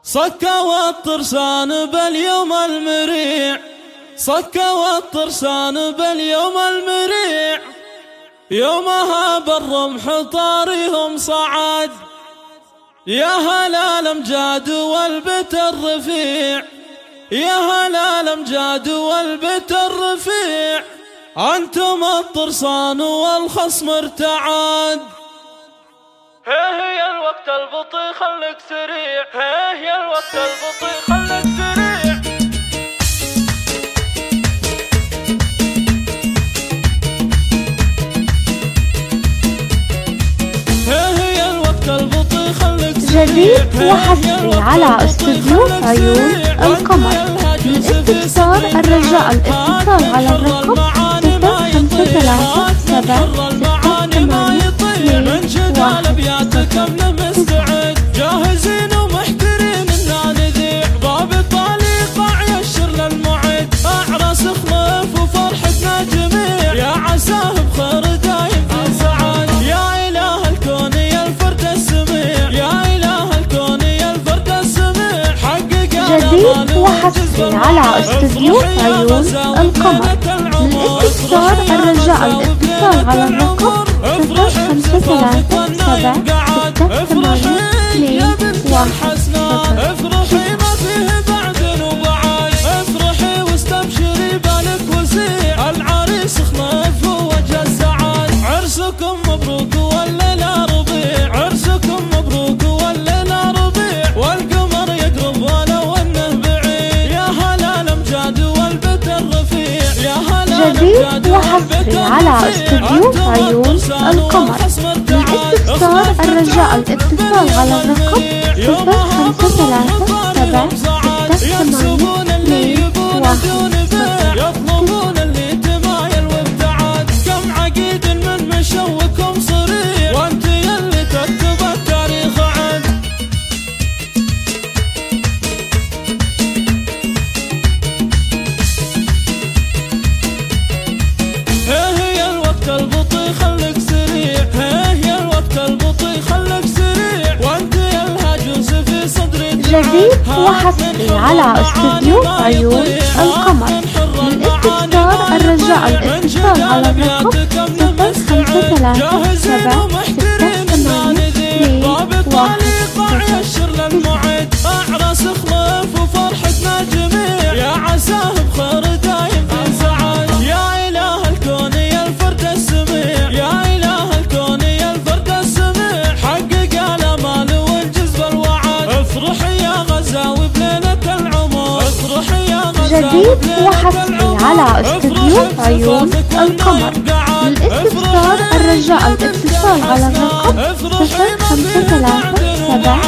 صكوا الطرسان باليوم المريع، صكوا الطرسان باليوم المريع، يومها بالرمح طاريهم صعد، يا هلا الامجاد والبت الرفيع، يا هلا الامجاد والبت الرفيع، انتم الطرسان والخصم ارتعد. هي الوقت البطيء خلك سريع، هي الوقت البطيء خلك سريع. هي الوقت البطيء خلك سريع. جديد وحصري على استوديو عيون القمر. للاستفسار الرجاء الاتصال على الرقم 0537 مستعد جاهزين ومحترين إننا نذيع، باب الطليقة يشر للموعد، أعراس خلف وفرحتنا جميع، يا عساه بخير دايم في سعاد، يا إله الكون يا الفرد السميع، يا إله الكون يا الفرد السميع، حقق جديد وحصري على استوديو عيون القمر. للاستفسار الرجاء الاتصال على الرقم 0537 افرحي ما فيه بعد وبعد، افرحي واستبشري بالك وسيع، العريس خلف وجه السعاد، عرسكم مبروك والليلة ربيع، عرسكم مبروك والليلة ربيع، والقمر يقرب ولو انه بعيد، يا هلا الامجاد والبت الرفيع، يا هلا جديد وحصري على استوديو عيون القمر. للاستفسار الرجاء الاتصال على الرقم 0537 يطلبون اللي تمايل وابتعاد، كم عقيد من مشوكم صريع، وانت يلي تكتب التاريخ عد. هي الوقت البطيء خلك سريع، هي الوقت البطيء خلك سريع، وانت يا الهاجوس في صدري. جديد وحصري على استوديو عيون القمر. للاستفسار الرجاء الاتصال على الرقم 0537 يشر للموعد، أعراس خلف وفرحتنا جميع، يا عساه بخير دايم في سعاد، يا إله الكون يا الفرد السميع، يا إله الكون يا الفرد السميع، حقق الآمال والجذب الوعد، افرحي يا غزاوي بليلة العمر، افرحي يا غزاوي. جديد وحصري على استوديو عيون القمر. للاستفسار الرجاء الاتصال على الرقم 0537